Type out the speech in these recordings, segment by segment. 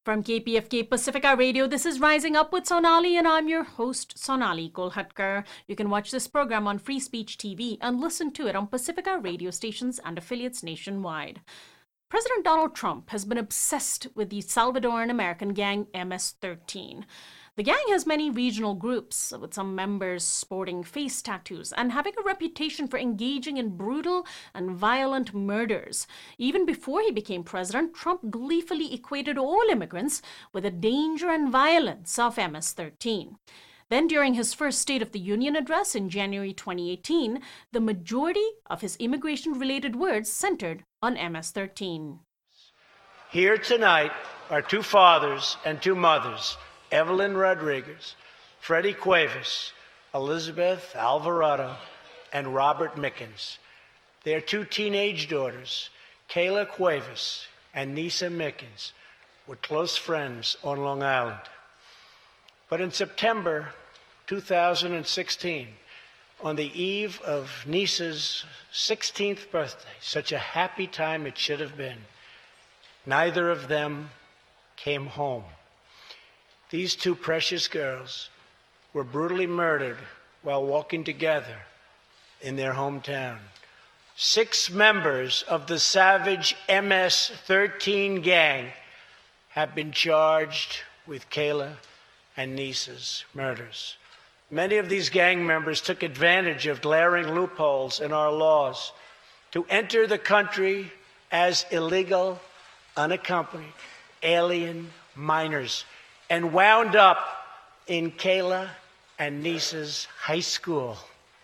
From KPFK Pacifica Radio, this is Rising Up with Sonali, and I'm your host, Sonali Kolhatkar. You can watch this program on Free Speech TV and listen to it on Pacifica radio stations and affiliates nationwide. President Donald Trump has been obsessed with the Salvadoran American gang MS-13. The gang has many regional groups, with some members sporting face tattoos and having a reputation for engaging in brutal and violent murders. Even before he became president, Trump gleefully equated all immigrants with the danger and violence of MS-13. Then, during his first State of the Union address in January 2018, the majority of his immigration-related words centered on MS-13. Here tonight are two fathers and two mothers, Evelyn Rodriguez, Freddie Cuevas, Elizabeth Alvarado, and Robert Mickens. Their two teenage daughters, Kayla Cuevas and Nisa Mickens, were close friends on Long Island. But in September 2016, on the eve of Nisa's 16th birthday, such a happy time it should have been, neither of them came home. These two precious girls were brutally murdered while walking together in their hometown. 6 members of the savage MS-13 gang have been charged with Kayla and Nisa's murders. Many of these gang members took advantage of glaring loopholes in our laws to enter the country as illegal, unaccompanied alien minors, and wound up in Kayla and Nisa's high school.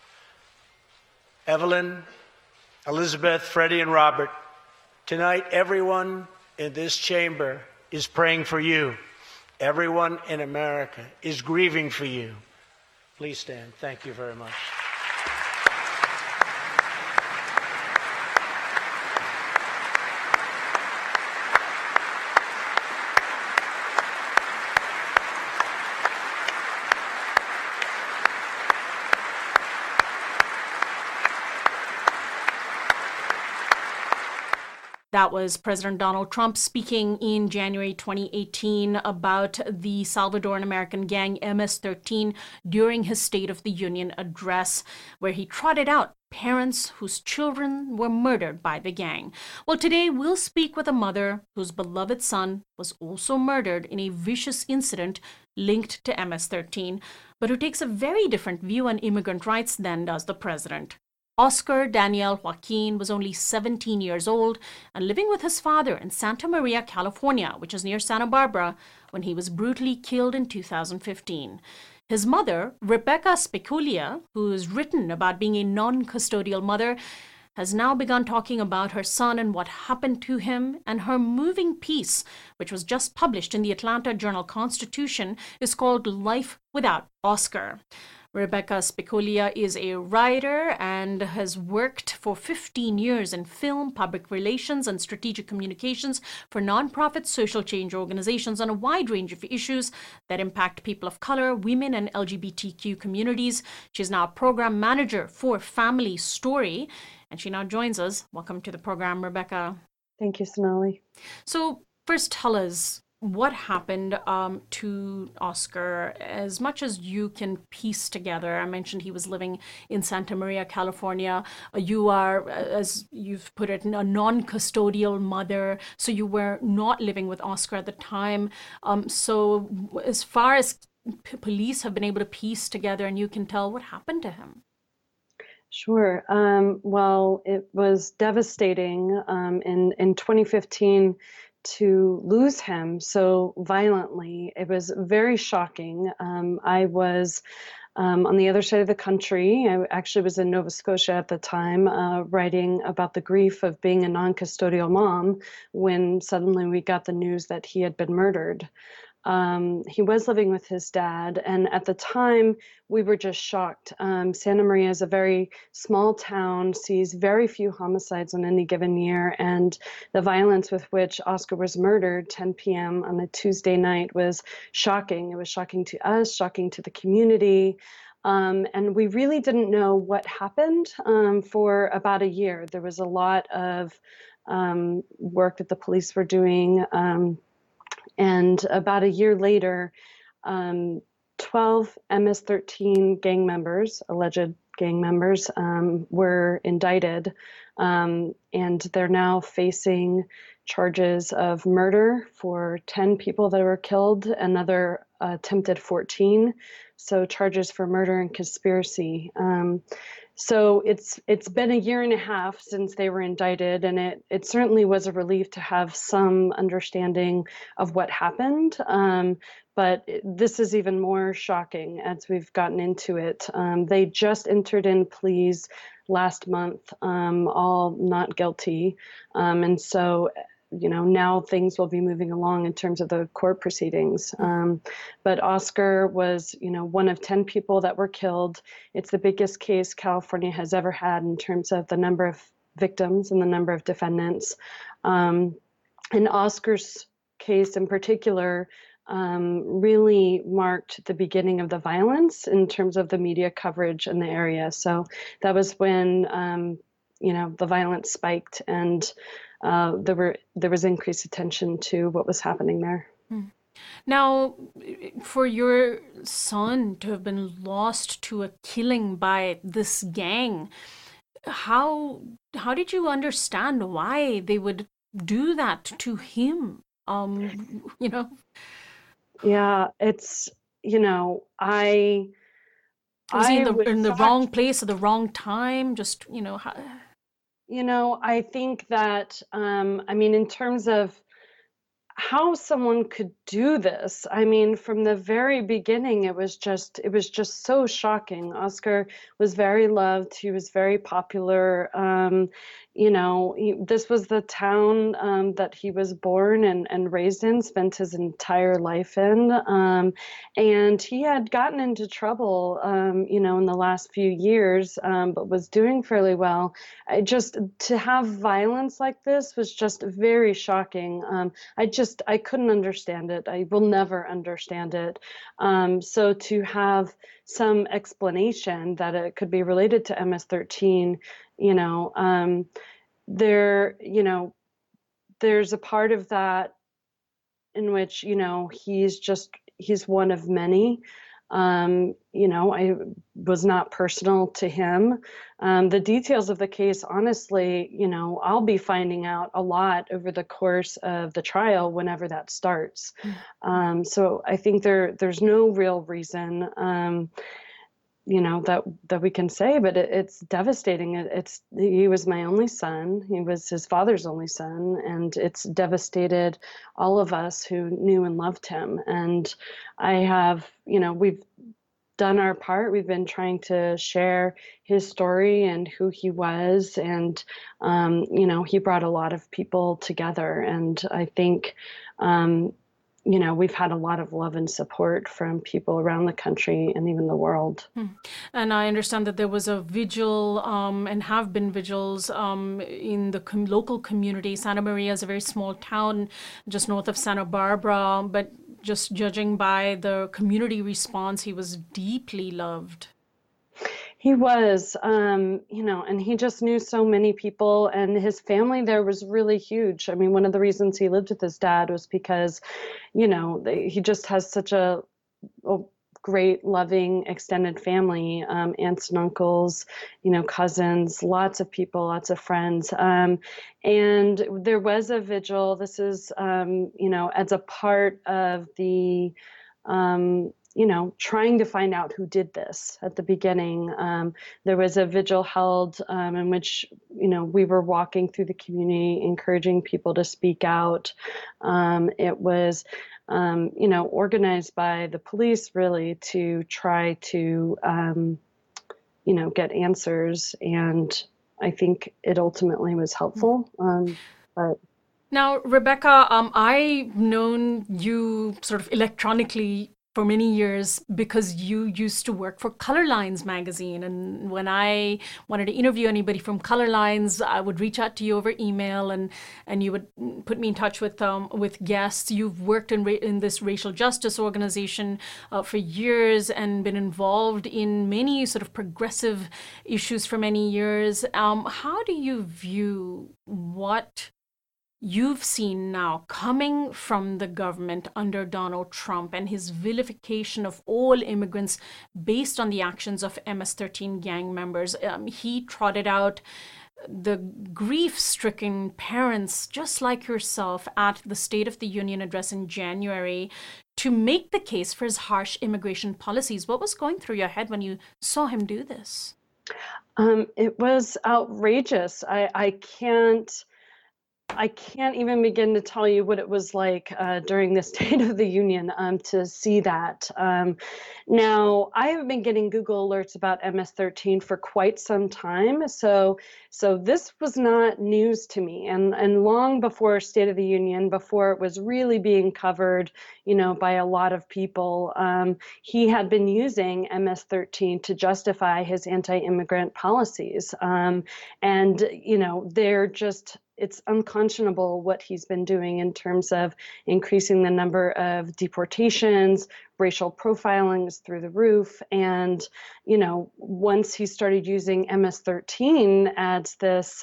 Evelyn, Elizabeth, Freddie, and Robert, tonight everyone in this chamber is praying for you. Everyone in America is grieving for you. Please stand. Thank you very much. That was President Donald Trump speaking in January 2018 about the Salvadoran American gang MS-13 during his State of the Union address, where he trotted out parents whose children were murdered by the gang. Well, today we'll speak with a mother whose beloved son was also murdered in a vicious incident linked to MS-13, but who takes a very different view on immigrant rights than does the president. Oscar Daniel Joaquin was only 17 years old and living with his father in Santa Maria, California, which is near Santa Barbara, when he was brutally killed in 2015. His mother, Rebecca Speculia, who has written about being a non-custodial mother, has now begun talking about her son and what happened to him, and her moving piece, which was just published in the Atlanta Journal-Constitution, is called Life Without Oscar. Rebecca Speculia is a writer and has worked for 15 years in film, public relations, and strategic communications for nonprofit social change organizations on a wide range of issues that impact people of color, women, and LGBTQ communities. She's now a program manager for Family Story, and she now joins us. Welcome to the program, Rebecca. Thank you, Sonali. So first, tell us, what happened to Oscar, as much as you can piece together? I mentioned he was living in Santa Maria, California. You are, as you've put it, a non-custodial mother, so you were not living with Oscar at the time. So as far as police have been able to piece together, and you can tell, what happened to him? Sure. Well, it was devastating in 2015 to lose him so violently. It was very shocking. I was on the other side of the country. I actually was in Nova Scotia at the time, writing about the grief of being a non-custodial mom when suddenly we got the news that he had been murdered. He was living with his dad, and at the time we were just shocked. Santa Maria is a very small town, sees very few homicides on any given year, and the violence with which Oscar was murdered 10 p.m. on a Tuesday night was shocking. It was shocking to us, shocking to the community. And we really didn't know what happened for about a year. There was a lot of work that the police were doing And about a year later, 12 MS-13 gang members, alleged gang members, were indicted, and they're now facing charges of murder for 10 people that were killed, another attempted 14, so charges for murder and conspiracy. So it's been a year and a half since they were indicted, and it certainly was a relief to have some understanding of what happened. But this is even more shocking as we've gotten into it. They just entered in pleas last month, all not guilty. And so, now things will be moving along in terms of the court proceedings. But Oscar was, one of 10 people that were killed. It's the biggest case California has ever had in terms of the number of victims and the number of defendants. And Oscar's case in particular really marked the beginning of the violence in terms of the media coverage in the area. So that was when, the violence spiked, and there was increased attention to what was happening there. Now, for your son to have been lost to a killing by this gang, how did you understand why they would do that to him? Yeah, it's, was he in the wrong place at the wrong time? Just, I think that, in terms of how someone could do this, from the very beginning, it was just so shocking. Oscar was very loved. He was very popular. This was the town that he was born and raised in, spent his entire life in. And he had gotten into trouble, in the last few years, but was doing fairly well. To have violence like this was just very shocking. I couldn't understand it. I will never understand it. So to have some explanation that it could be related to MS-13, there's a part of that in which, he's one of many. I was not personal to him. The details of the case, honestly, I'll be finding out a lot over the course of the trial whenever that starts. So I think there's no real reason, that we can say, but it's devastating. He was my only son. He was his father's only son, and it's devastated all of us who knew and loved him. And I have, we've done our part. We've been trying to share his story and who he was, and he brought a lot of people together. And I think, we've had a lot of love and support from people around the country and even the world. And I understand that there was a vigil and have been vigils in the local community. Santa Maria is a very small town just north of Santa Barbara, but just judging by the community response, he was deeply loved. He was, and he just knew so many people, and his family there was really huge. One of the reasons he lived with his dad was because, he just has such a great, loving, extended family, aunts and uncles, cousins, lots of people, lots of friends. And there was a vigil. This is, as a part of the, trying to find out who did this at the beginning. There was a vigil held in which, we were walking through the community, encouraging people to speak out. It was, organized by the police really to try to, get answers. And I think it ultimately was helpful. But now, Rebecca, I've known you sort of electronically for many years because you used to work for Color Lines magazine. And when I wanted to interview anybody from Color Lines, I would reach out to you over email, and you would put me in touch with guests. You've worked in this racial justice organization for years and been involved in many sort of progressive issues for many years. How do you view what you've seen now coming from the government under Donald Trump and his vilification of all immigrants based on the actions of MS-13 gang members. He trotted out the grief-stricken parents, just like yourself, at the State of the Union address in January to make the case for his harsh immigration policies. What was going through your head when you saw him do this? It was outrageous. I can't even begin to tell you what it was like during the State of the Union to see that. Now, I have been getting Google alerts about MS-13 for quite some time, so this was not news to me. And long before State of the Union, before it was really being covered, by a lot of people, he had been using MS-13 to justify his anti-immigrant policies. And they're just it's unconscionable what he's been doing in terms of increasing the number of deportations. Racial profiling is through the roof. And, once he started using MS-13 as this,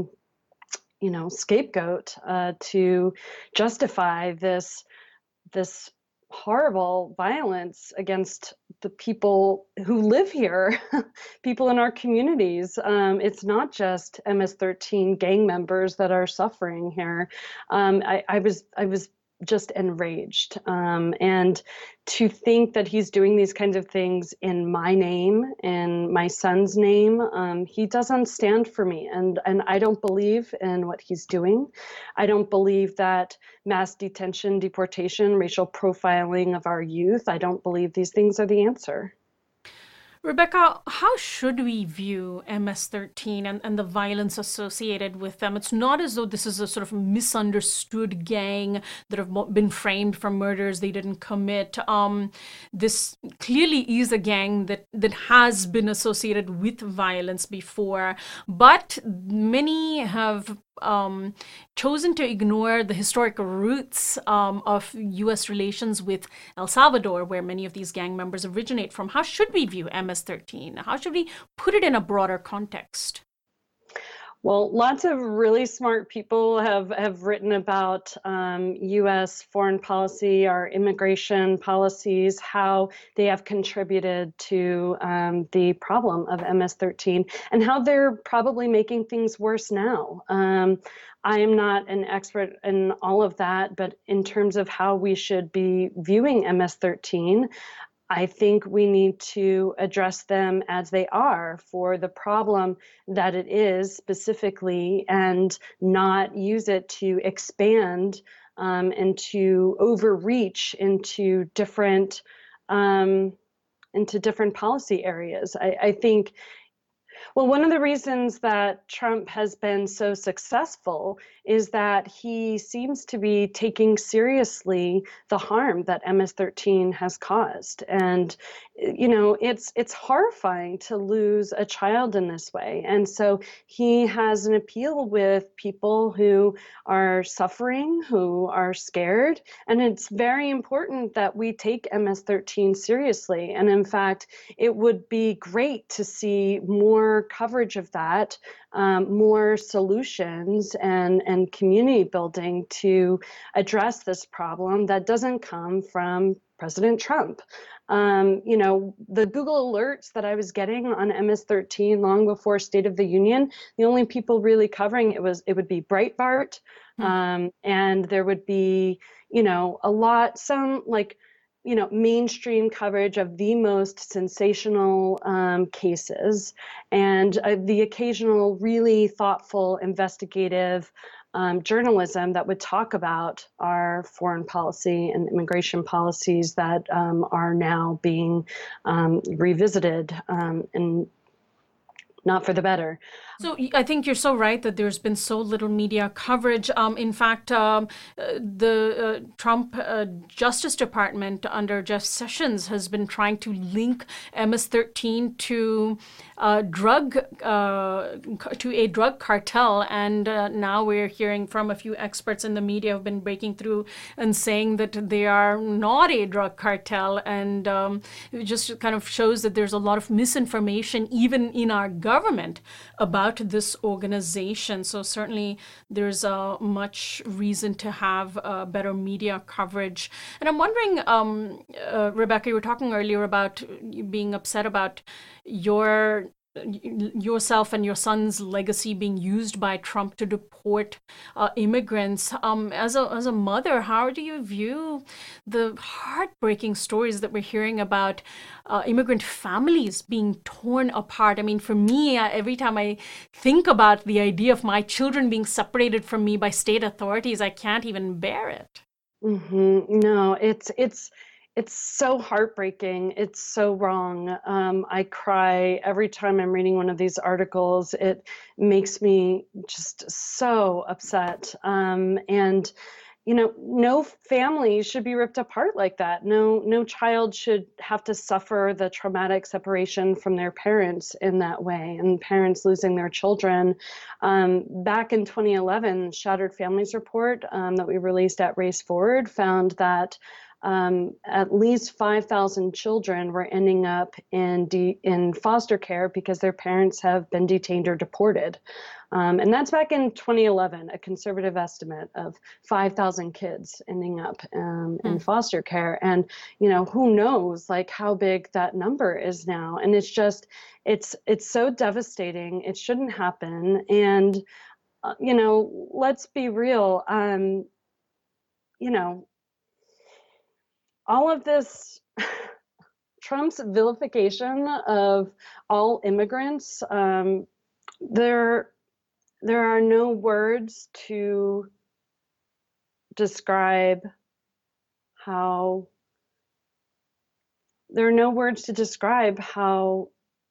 scapegoat to justify this horrible violence against the people who live here, people in our communities. It's not just MS-13 gang members that are suffering here. I was just enraged. And to think that he's doing these kinds of things in my name, in my son's name, he doesn't stand for me. And I don't believe in what he's doing. I don't believe that mass detention, deportation, racial profiling of our youth, I don't believe these things are the answer. Rebecca, how should we view MS-13 and the violence associated with them? It's not as though this is a sort of misunderstood gang that have been framed for murders they didn't commit. This clearly is a gang that has been associated with violence before, but many have chosen to ignore the historic roots of U.S. relations with El Salvador, where many of these gang members originate from. How should we view MS-13? How should we put it in a broader context? Well, lots of really smart people have written about U.S. foreign policy, our immigration policies, how they have contributed to the problem of MS-13, and how they're probably making things worse now. I am not an expert in all of that, but in terms of how we should be viewing MS-13, I think we need to address them as they are for the problem that it is specifically, and not use it to expand and to overreach into different policy areas. I think, well, one of the reasons that Trump has been so successful is that he seems to be taking seriously the harm that MS-13 has caused. And, it's horrifying to lose a child in this way. And so he has an appeal with people who are suffering, who are scared. And it's very important that we take MS-13 seriously. And in fact, it would be great to see more coverage of that, more solutions and community building to address this problem that doesn't come from President Trump. The Google alerts that I was getting on MS-13 long before State of the Union, the only people really covering it would be Breitbart, and there would be, mainstream coverage of the most sensational cases, and the occasional really thoughtful, investigative journalism that would talk about our foreign policy and immigration policies that are now being revisited and not for the better. So I think you're so right that there's been so little media coverage. In fact, the Trump Justice Department under Jeff Sessions has been trying to link MS-13 to a drug cartel, and now we're hearing from a few experts in the media who've been breaking through and saying that they are not a drug cartel, and it just kind of shows that there's a lot of misinformation even in our government about about this organization. So certainly there's much reason to have better media coverage. And I'm wondering, Rebecca, you were talking earlier about you being upset about yourself and your son's legacy being used by Trump to deport immigrants. As a mother, how do you view the heartbreaking stories that we're hearing about immigrant families being torn apart? I mean, for me, every time I think about the idea of my children being separated from me by state authorities, I can't even bear it. No, it's so heartbreaking. It's so wrong. I cry every time I'm reading one of these articles. It makes me just so upset. And no family should be ripped apart like that. No child should have to suffer the traumatic separation from their parents in that way, and parents losing their children. Back in 2011, Shattered Families Report that we released at Race Forward found that at least 5,000 children were ending up in foster care because their parents have been detained or deported. And that's back in 2011, a conservative estimate of 5,000 kids ending up in foster care. And, who knows like how big that number is now. And it's so devastating. It shouldn't happen. And, let's be real. All of this, Trump's vilification of all immigrants, there are no words to describe how there are no words to describe how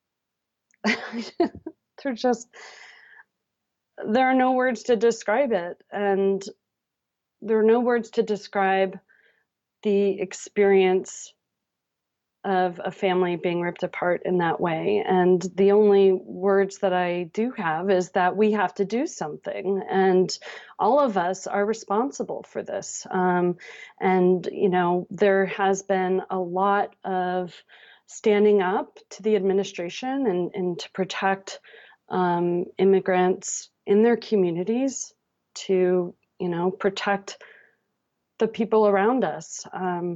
there are no words to describe it, and there are no words to describe the experience of a family being ripped apart in that way. And the only words that I do have is that we have to do something, and all of us are responsible for this. And there has been a lot of standing up to the administration and to protect immigrants in their communities, to protect the people around us.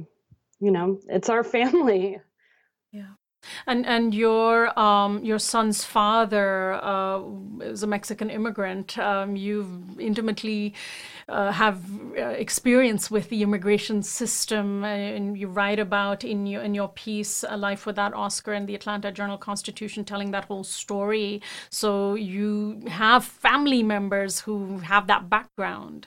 It's our family. Yeah. And your son's father is a Mexican immigrant. You've intimately have experience with the immigration system, and you write about in your piece "Life Without Oscar" in the Atlanta Journal-Constitution, telling that whole story. So you have family members who have that background.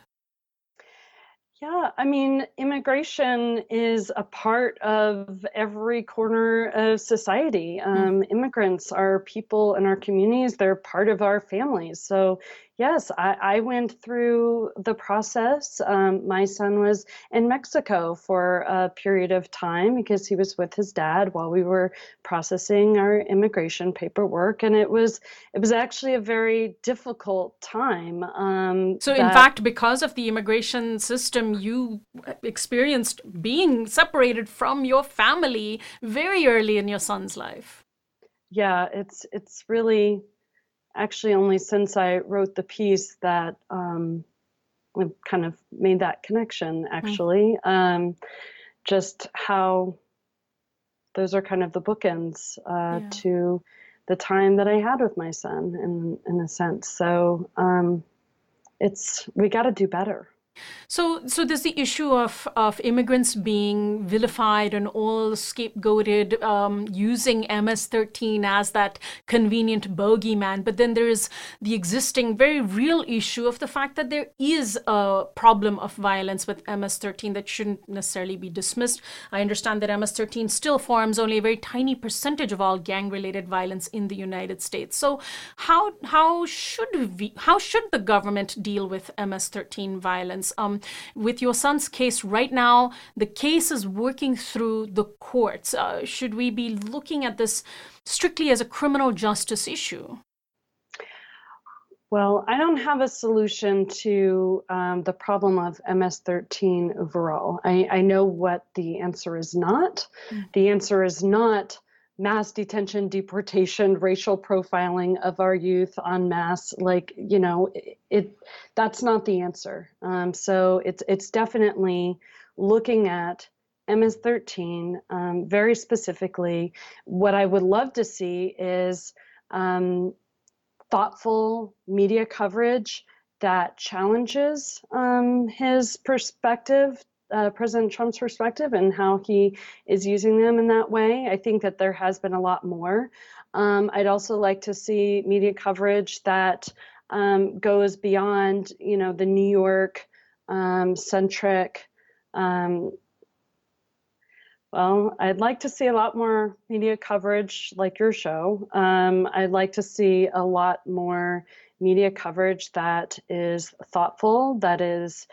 Yeah, I mean, immigration is a part of every corner of society. Immigrants are people in our communities, they're part of our families. So, yes, I went through the process. My son was in Mexico for a period of time because he was with his dad while we were processing our immigration paperwork. And it was actually a very difficult time. So in fact, because of the immigration system, you experienced being separated from your family very early in your son's life. Yeah, it's really actually only since I wrote the piece that I've kind of made that connection, actually. Just how those are kind of the bookends to the time that I had with my son in a sense. So we got to do better. So there's the issue of immigrants being vilified and all scapegoated, using MS-13 as that convenient bogeyman. But then there is the existing very real issue of the fact that there is a problem of violence with MS-13 that shouldn't necessarily be dismissed. I understand that MS-13 still forms only a very tiny percentage of all gang-related violence in the United States. So how should the government deal with MS-13 violence? With your son's case right now, the case is working through the courts. Should we be looking at this strictly as a criminal justice issue? Well, I don't have a solution to the problem of MS-13 overall. I know what the answer is not. The answer is not mass detention, deportation, racial profiling of our youth en masse. Like, that's not the answer. So it's definitely looking at MS-13 very specifically. What I would love to see is thoughtful media coverage that challenges his perspective, President Trump's perspective, and how he is using them in that way. I think that there has been a lot more. I'd also like to see media coverage that goes beyond, the New York centric. Well, I'd like to see a lot more media coverage like your show. I'd like to see a lot more media coverage that is thoughtful, that is,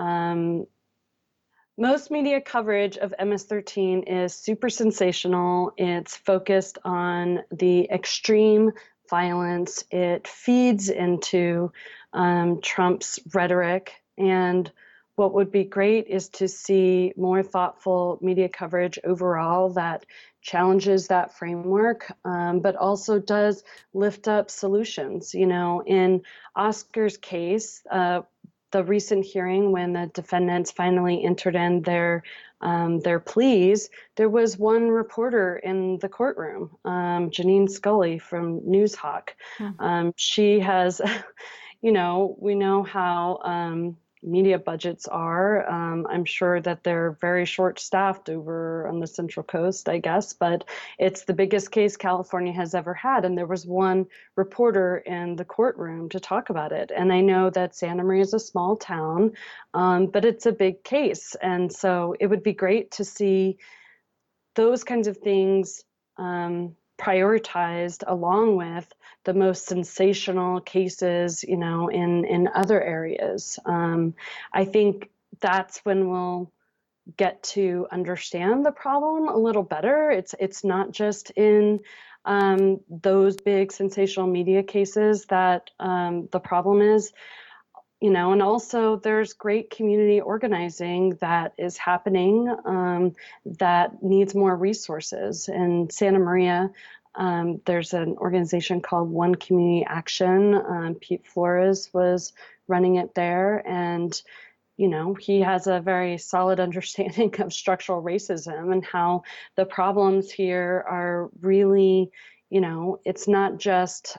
most media coverage of MS-13 is super sensational. It's focused on the extreme violence. It feeds into Trump's rhetoric. And what would be great is to see more thoughtful media coverage overall that challenges that framework, but also does lift up solutions. In Oscar's case, the recent hearing when the defendants finally entered in their pleas, there was one reporter in the courtroom, Janine Scully from Newshawk. She has, we know how media budgets are. I'm sure that they're very short-staffed over on the Central Coast, I guess, but it's the biggest case California has ever had. And there was one reporter in the courtroom to talk about it. And I know that Santa Maria is a small town, but it's a big case. And so it would be great to see those kinds of things prioritized along with the most sensational cases, in other areas. I think that's when we'll get to understand the problem a little better. It's not just in those big sensational media cases that the problem is. And also there's great community organizing that is happening that needs more resources. In Santa Maria, there's an organization called One Community Action. Pete Flores was running it there, and he has a very solid understanding of structural racism and how the problems here are really, it's not just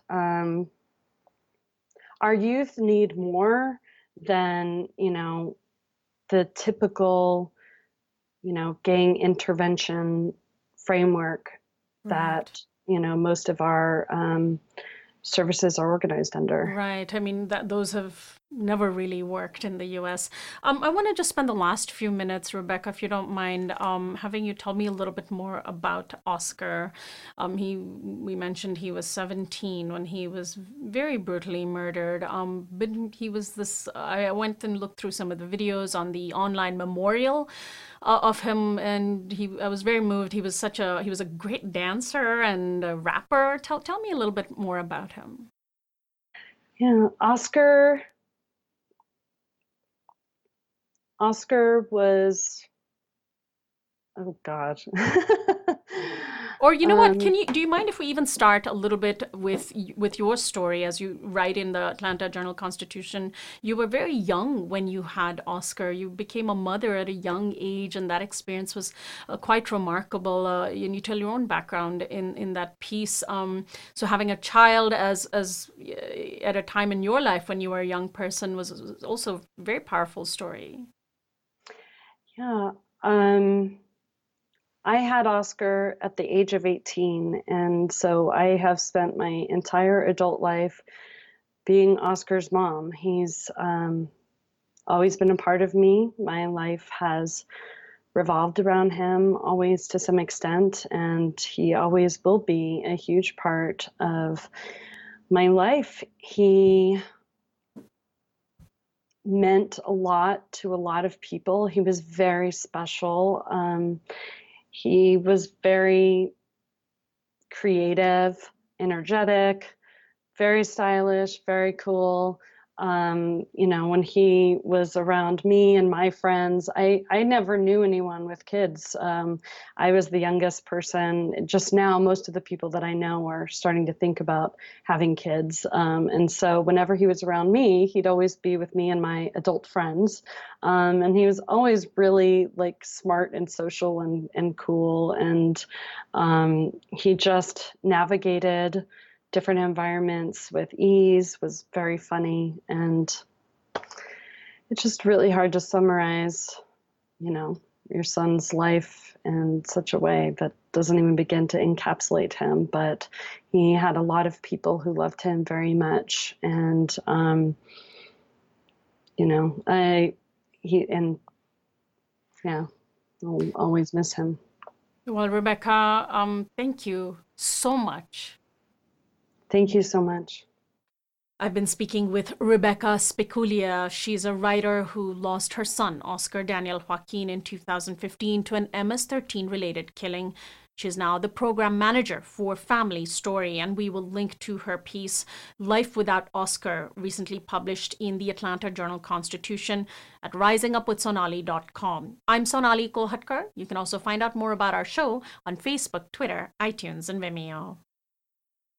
our youth need more than, the typical, gang intervention framework that, most of our services are organized under. Right. I mean, those have never really worked in the US. I want to just spend the last few minutes, Rebecca, if you don't mind, having you tell me a little bit more about Oscar. We mentioned he was 17 when he was very brutally murdered. But he was this, I went and looked through some of the videos on the online memorial of him, and I was very moved. He was a great dancer and a rapper. Tell me a little bit more about him. Yeah, Oscar was, oh God. Or you know what? Do you mind if we even start a little bit with your story? As you write in the Atlanta Journal-Constitution, you were very young when you had Oscar. You became a mother at a young age, and that experience was quite remarkable. And you tell your own background in that piece. So having a child as at a time in your life when you were a young person was also a very powerful story. Yeah. I had Oscar at the age of 18, and so I have spent my entire adult life being Oscar's mom. He's always been a part of me. My life has revolved around him, always to some extent, and he always will be a huge part of my life. He meant a lot to a lot of people. He was very special. He was very creative, energetic, very stylish, very cool. When he was around me and my friends, I never knew anyone with kids. I was the youngest person. Just now, most of the people that I know are starting to think about having kids. And so whenever he was around me, he'd always be with me and my adult friends. And he was always really like smart and social and cool. And he just navigated different environments with ease, was very funny. And it's just really hard to summarize, your son's life in such a way that doesn't even begin to encapsulate him. But he had a lot of people who loved him very much. And, I'll always miss him. Well, Rebecca, thank you so much. Thank you so much. I've been speaking with Rebecca Spiculia. She's a writer who lost her son, Oscar Daniel Joaquin, in 2015 to an MS-13 related killing. She's now the program manager for Family Story, and we will link to her piece, Life Without Oscar, recently published in the Atlanta Journal-Constitution at risingupwithsonali.com. I'm Sonali Kolhatkar. You can also find out more about our show on Facebook, Twitter, iTunes, and Vimeo.